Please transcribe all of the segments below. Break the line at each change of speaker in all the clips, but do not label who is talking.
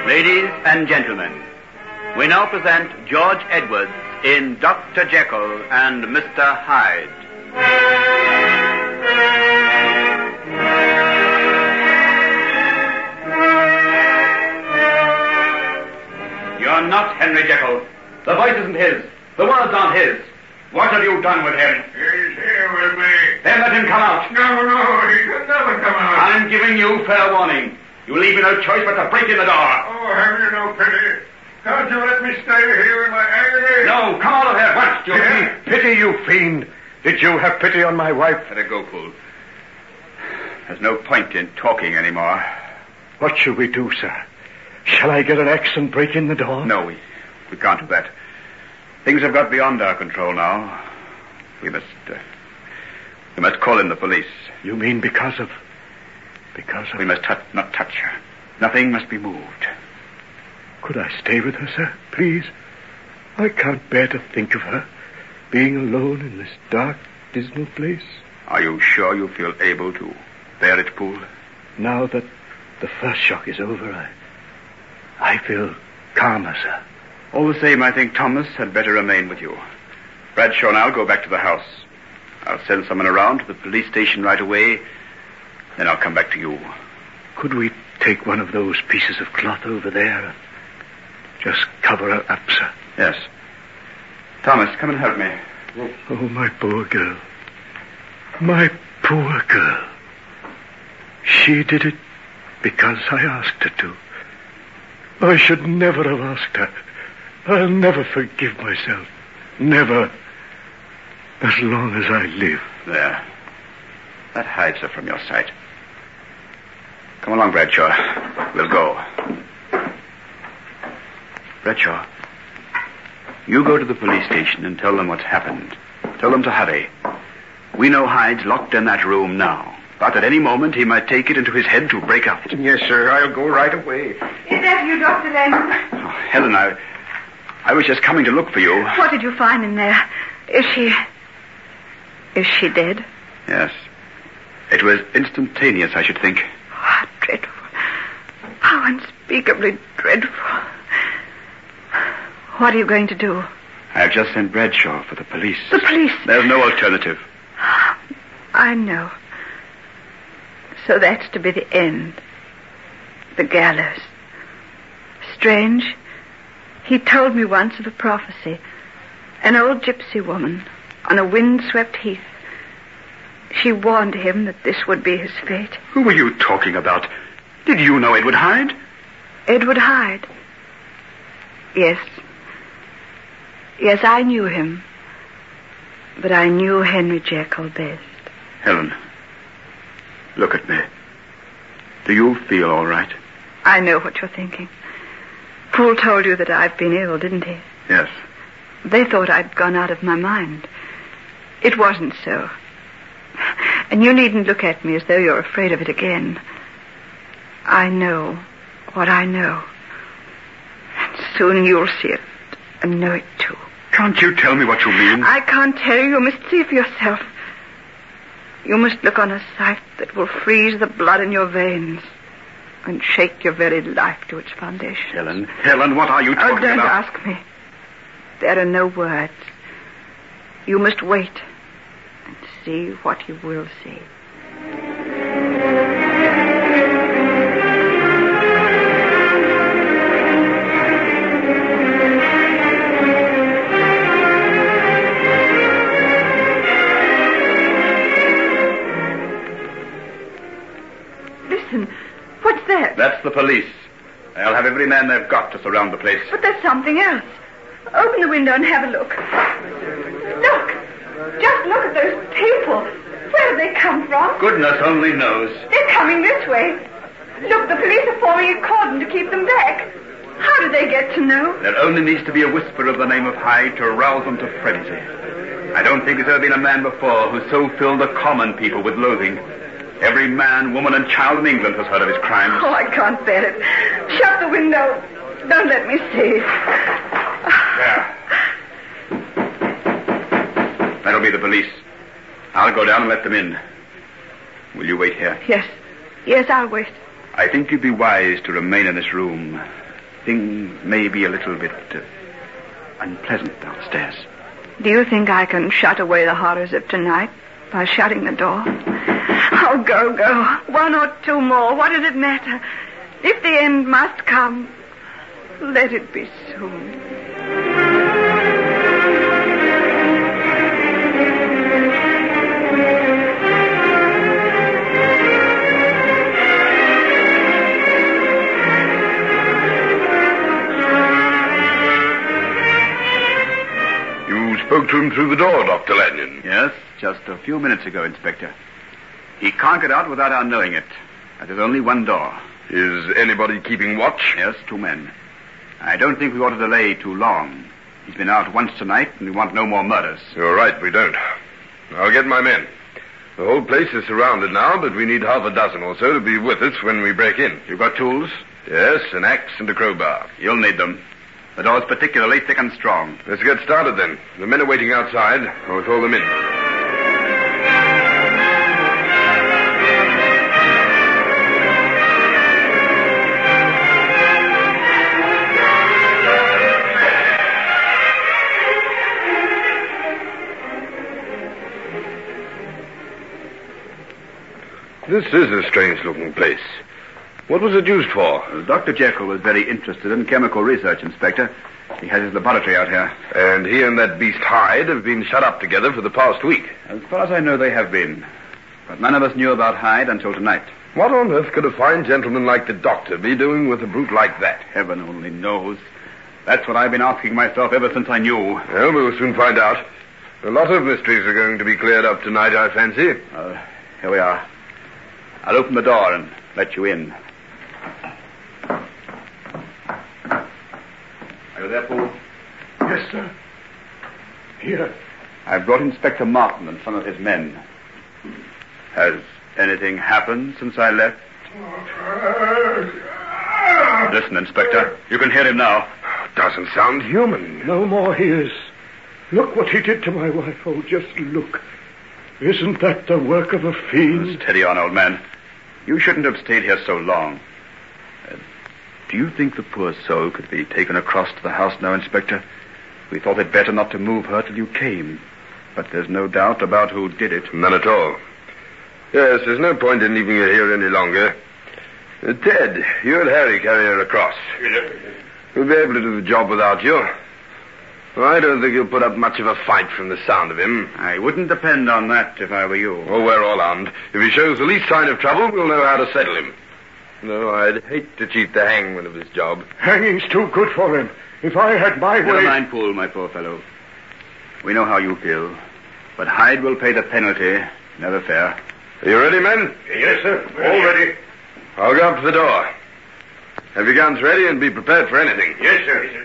Ladies and gentlemen, we now present George Edwards in Dr. Jekyll and Mr. Hyde. You're not Henry Jekyll. The voice isn't his. The words aren't his. What have you done with him?
He's here with me.
Then let him come out.
No, he could never come out.
I'm giving you fair warning. You leave me no choice but to break in the door.
Oh, have you no pity? Can't you let me stay here in my agony?
No, come out of here at once,
Yeah.
Pity, you fiend. Did you have pity on my wife?
Let her go, Poole. There's no point in talking anymore.
What shall we do, sir? Shall I get an axe and break in the door?
No, we can't do that. Things have got beyond our control now. We must call in the police.
You mean because of...
We must not touch her. Nothing must be moved.
Could I stay with her, sir? Please? I can't bear to think of her being alone in this dark, dismal place.
Are you sure you feel able to bear it, Poole?
Now that the first shock is over, I feel calmer, sir.
All the same, I think Thomas had better remain with you. Bradshaw and I'll go back to the house. I'll send someone around to the police station right away. Then I'll come back to you.
Could we take one of those pieces of cloth over there and just cover her up, sir?
Yes. Thomas, come and help me.
Oh, my poor girl. My poor girl. She did it because I asked her to. I should never have asked her. I'll never forgive myself. Never. As long as I live.
There. That hides her from your sight. Come along, Bradshaw. We'll go. Bradshaw, you go to the police station and tell them what's happened. Tell them to hurry. We know Hyde's locked in that room now, but at any moment he might take it into his head to break out.
Yes, sir. I'll go right away.
Is that you, Dr. Lennon?
Oh, Helen, I was just coming to look for you.
What did you find in there? Is she dead?
Yes. It was instantaneous, I should think.
How dreadful. How unspeakably dreadful. What are you going to do?
I've just sent Bradshaw for the police.
The police?
There's no alternative.
I know. So that's to be the end. The gallows. Strange. He told me once of a prophecy. An old gypsy woman on a wind-swept heath. She warned him that this would be his fate.
Who were you talking about? Did you know Edward Hyde?
Edward Hyde? Yes. Yes, I knew him. But I knew Henry Jekyll best.
Helen, look at me. Do you feel all right?
I know what you're thinking. Poole told you that I've been ill, didn't he?
Yes.
They thought I'd gone out of my mind. It wasn't so. And you needn't look at me as though you're afraid of it again. I know what I know. And soon you'll see it and know it too.
Can't you tell me what you mean?
I can't tell you. You must see for yourself. You must look on a sight that will freeze the blood in your veins and shake your very life to its foundation.
Helen, what are you talking about?
Oh, don't ask me. There are no words. You must wait and see what you will see. Listen, what's that?
That's the police. They'll have every man they've got to surround the place.
But there's something else. Open the window and have a look. Look! Just look at those people. Where have they come from?
Goodness only knows.
They're coming this way. Look, the police are forming a cordon to keep them back. How did they get to know?
There only needs to be a whisper of the name of Hyde to arouse them to frenzy. I don't think there's ever been a man before who so filled the common people with loathing. Every man, woman, and child in England has heard of his crimes.
Oh, I can't bear it. Shut the window. Don't let me see.
There. That'll be the police. I'll go down and let them in. Will you wait here?
Yes. Yes, I'll wait.
I think you'd be wise to remain in this room Things may be a little bit unpleasant downstairs.
Do you think I can shut away the horrors of tonight by shutting the door? Oh, go. 1 or 2 more. What does it matter? If the end must come, let it be soon.
Spoke to him through the door, Dr. Lanyon.
Yes, just a few minutes ago, Inspector. He can't get out without our knowing it. There's only one door.
Is anybody keeping watch?
Yes, 2 men. I don't think we ought to delay too long. He's been out once tonight, and we want no more murders.
You're right, we don't. I'll get my men. The whole place is surrounded now, but we need half a dozen or so to be with us when we break in.
You've got tools?
Yes, an axe and a crowbar.
You'll need them. The door's particularly thick and strong.
Let's get started then. The men are waiting outside. I'll call them in. This is a strange-looking place. What was it used for?
Dr. Jekyll was very interested in chemical research, Inspector. He has his laboratory out here.
And he and that beast Hyde have been shut up together for the past week.
As far as I know, they have been. But none of us knew about Hyde until tonight.
What on earth could a fine gentleman like the doctor be doing with a brute like that?
Heaven only knows. That's what I've been asking myself ever since I knew.
Well, we'll soon find out. A lot of mysteries are going to be cleared up tonight, I fancy.
Here we are. I'll open the door and let you in. Are you there, Paul?
Yes, sir. Here.
I've brought Inspector Martin and some of his men. Has anything happened since I left? Listen, Inspector. You can hear him now.
Doesn't sound human.
No more hears. Look what he did to my wife. Oh, just look. Isn't that the work of a fiend?
Steady on, old man. You shouldn't have stayed here so long. Do you think the poor soul could be taken across to the house now, Inspector? We thought it better not to move her till you came. But there's no doubt about who did it.
None at all. Yes, there's no point in leaving her here any longer. Ted, you and Harry carry her across. We'll be able to do the job without you. Well, I don't think he'll put up much of a fight from the sound of him.
I wouldn't depend on that if I were you.
Oh, we're all armed. If he shows the least sign of trouble, we'll know how to settle him. No, I'd hate to cheat the hangman of his job.
Hanging's too good for him. If I had my way...
Never mind, Poole, my poor fellow. We know how you feel. But Hyde will pay the penalty. Never fair.
Are you ready, men?
Yes, sir. All ready.
I'll go up to the door. Have your guns ready and be prepared for anything.
Yes, sir.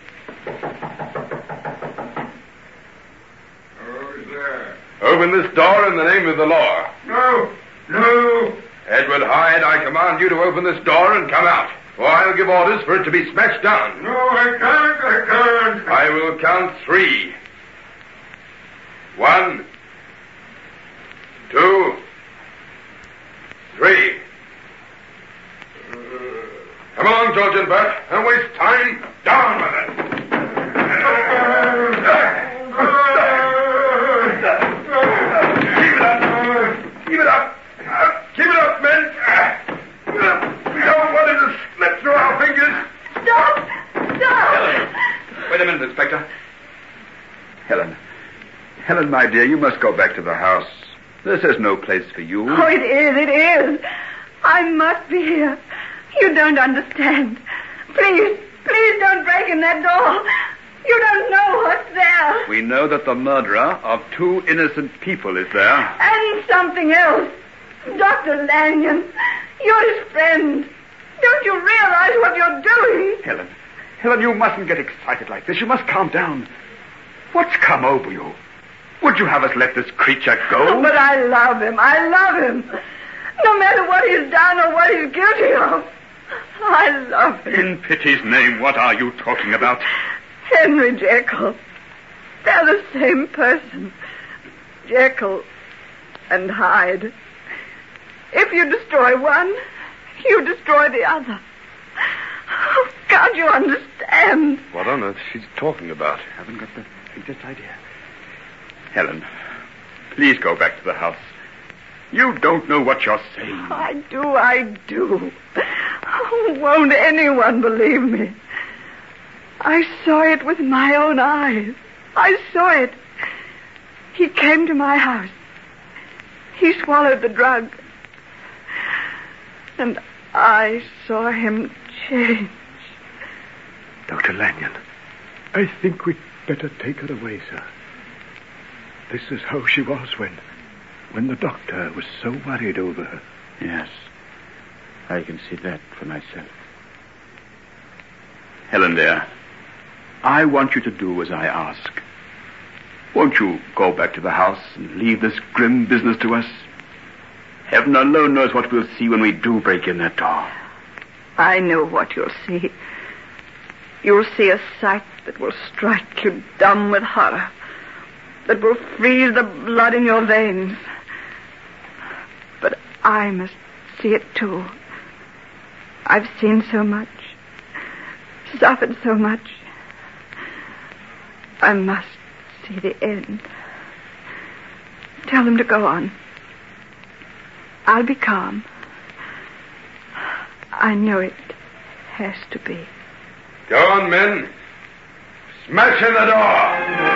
Who's there? Open this door in the name of the law.
No.
Edward Hyde, I command you to open this door and come out, or I'll give orders for it to be smashed down.
No, I can't.
I will count 3. 1, 2, 3. Come along, George and Bert. Don't waste time. Down with it. Keep it up. Keep it up, men. We don't want it to slip through our fingers.
Stop!
Helen. Wait a minute, Inspector. Helen, my dear, you must go back to the house. This is no place for you.
Oh, it is. I must be here. You don't understand. Please don't break in that door. You don't know what's there.
We know that the murderer of 2 innocent people is there.
And something else. Dr. Lanyon, you're his friend. Don't you realize what you're doing?
Helen, you mustn't get excited like this. You must calm down. What's come over you? Would you have us let this creature go?
Oh, but I love him. No matter what he's done or what he's guilty of. I love him.
In pity's name, what are you talking about?
Henry Jekyll. They're the same person. Jekyll and Hyde. If you destroy one, you destroy the other. Oh, God, Can't you understand?
What on earth is she talking about?
I haven't got the faintest idea. Helen, please go back to the house. You don't know what you're saying.
I do. Oh, won't anyone believe me? I saw it with my own eyes. I saw it. He came to my house. He swallowed the drug. And I saw him change.
Dr. Lanyon, I think we'd better take her away, sir. This is how she was when the doctor was so worried over her.
Yes, I can see that for myself. Helen, dear, I want you to do as I ask. Won't you go back to the house and leave this grim business to us? Heaven alone knows what we'll see when we do break in that door.
I know what you'll see. You'll see a sight that will strike you dumb with horror, that will freeze the blood in your veins. But I must see it too. I've seen so much, suffered so much. I must see the end. Tell them to go on. I'll be calm. I know it has to be.
Go on, men. Smash in the door.